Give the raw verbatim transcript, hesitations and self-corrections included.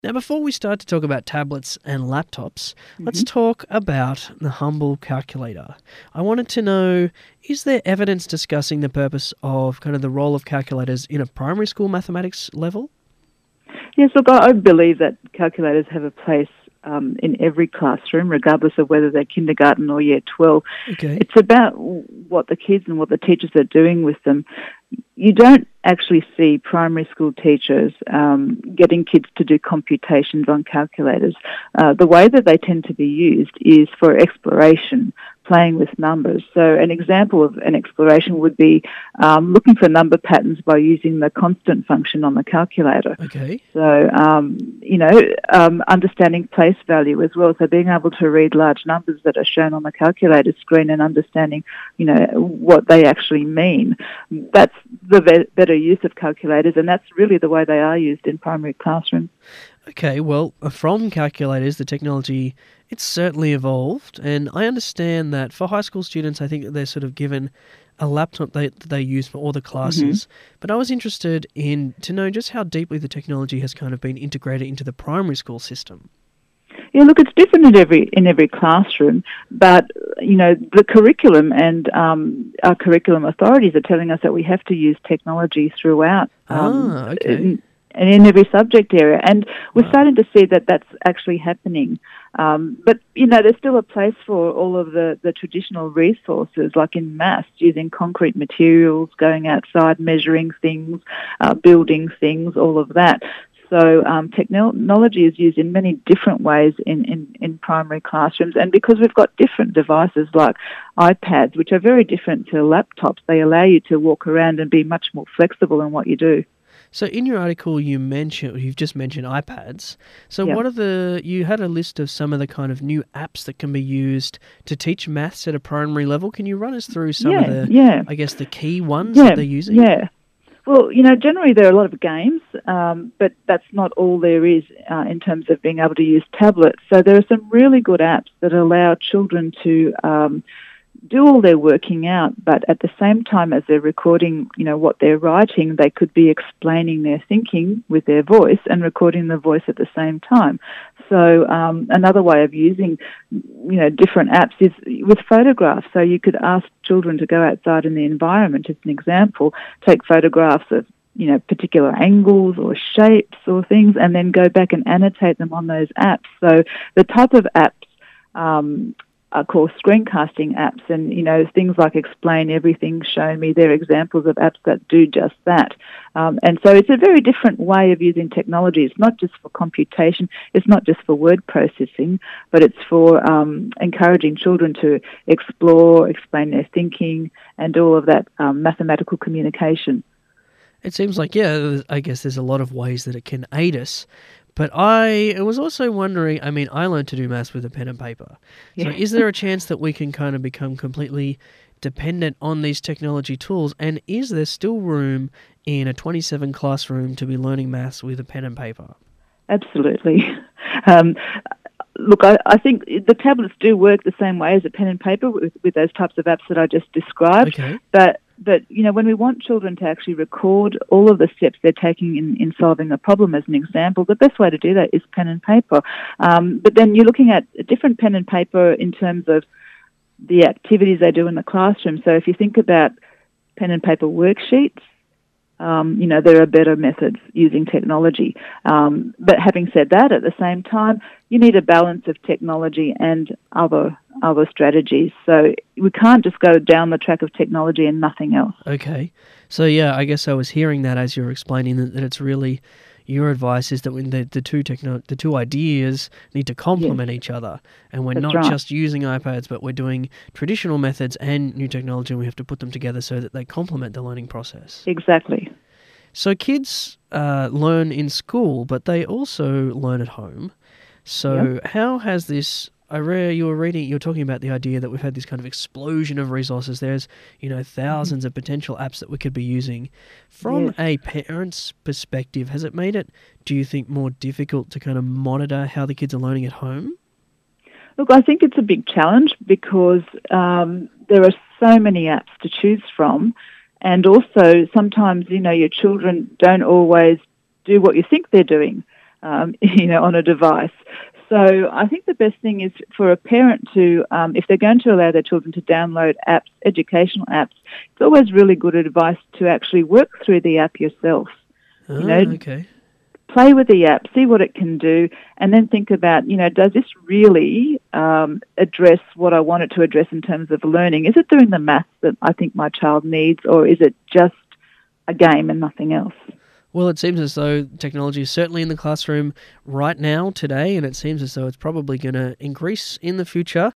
Now, before we start to talk about tablets and laptops, let's hmm talk about the humble calculator. I wanted to know, is there evidence discussing the purpose of kind of the role of calculators in a primary school mathematics level? Yes, look, I I believe that calculators have a place um, in every classroom, regardless of whether they're kindergarten or year twelve. Okay. It's about what the kids and what the teachers are doing with them. You don't actually see primary school teachers um, getting kids to do computations on calculators. Uh, the way that they tend to be used is for exploration, playing with numbers. So an example of an exploration would be um, looking for number patterns by using the constant function on the calculator. Okay. So, um, you know, um, understanding place value as well. So being able to read large numbers that are shown on the calculator screen and understanding, you know, what they actually mean. That's the be- better use of calculators, and that's really the way they are used in primary classrooms. Okay, well, uh, from calculators, the technology, it's certainly evolved, and I understand that for high school students, I think that they're sort of given a laptop they, that they use for all the hmm classes, but I was interested in to know just how deeply the technology has kind of been integrated into the primary school system. Yeah, look, it's different in every in every classroom, but you know the curriculum and um, our curriculum authorities are telling us that we have to use technology throughout, um, Ah, okay. in, and in every subject area, and we're Wow. starting to see that that's actually happening. Um, but you know, there's still a place for all of the, the traditional resources, like in maths, using concrete materials, going outside, measuring things, uh, building things, all of that. So um, technology is used in many different ways in, in, in primary classrooms. And because we've got different devices like iPads, which are very different to laptops, they allow you to walk around and be much more flexible in what you do. So in your article, you mentioned you've just mentioned iPads. So Yeah. what are the you had a list of some of the kind of new apps that can be used to teach maths at a primary level? Can you run us through some of Yeah, the, yeah, I guess, the key ones that yeah, they're using? yeah. Well, you know, generally there are a lot of games, um, but that's not all there is uh, in terms of being able to use tablets. So there are some really good apps that allow children to um, do all their working out, but at the same time as they're recording, you know, what they're writing, they could be explaining their thinking with their voice and recording the voice at the same time. So um, another way of using, you know, different apps is with photographs. So you could ask children to go outside in the environment, as an example, take photographs of, you know, particular angles or shapes or things, and then go back and annotate them on those apps. So the type of apps um, are called screencasting apps, and you know things like Explain Everything, Show Me. They're examples of apps that do just that. Um, and so it's a very different way of using technology. It's not just for computation. It's not just for word processing, but it's for um, encouraging children to explore, explain their thinking, and all of that um, mathematical communication. It seems like, yeah, I guess there's a lot of ways that it can aid us. But I was also wondering, I mean, I learned to do maths with a pen and paper. So Yeah. is there a chance that we can kind of become completely dependent on these technology tools? And is there still room in a twenty-seven classroom to be learning maths with a pen and paper? Absolutely. Um, look, I, I think the tablets do work the same way as a pen and paper with, with those types of apps that I just described. Okay. But, but you know, when we want children to actually record all of the steps they're taking in, in solving a problem, as an example, the best way to do that is pen and paper. Um, but then you're looking at a different pen and paper in terms of the activities they do in the classroom. So if you think about pen and paper worksheets, Um, you know, there are better methods using technology. Um, but having said that, at the same time, you need a balance of technology and other other strategies. So we can't just go down the track of technology and nothing else. Okay. So yeah, I guess I was hearing that as you were explaining that, that it's really your advice is that when the, the two techno the two ideas need to Yes, complement each other, and we're that's not right. just using iPads, but we're doing traditional methods and new technology, and we have to put them together so that they complement the learning process. Exactly. So kids uh, learn in school, but they also learn at home. Yep. So how has this? I read you were reading. You were talking about the idea that we've had this kind of explosion of resources. There's you know hmm thousands of potential apps that we could be using. From Yes. a parent's perspective, has it made it? Do you think more difficult to kind of monitor how the kids are learning at home? Look, I think it's a big challenge because um, there are so many apps to choose from. And also, sometimes, you know, your children don't always do what you think they're doing. um, you know, on a device. So I think the best thing is for a parent to, um, if they're going to allow their children to download apps, educational apps, it's always really good advice to actually work through the app yourself. Oh, you know, okay. Play with the app, see what it can do, and then think about, you know, does this really um, address what I want it to address in terms of learning? Is it doing the maths that I think my child needs, or is it just a game and nothing else? Well, it seems as though technology is certainly in the classroom right now, today, and it seems as though it's probably going to increase in the future.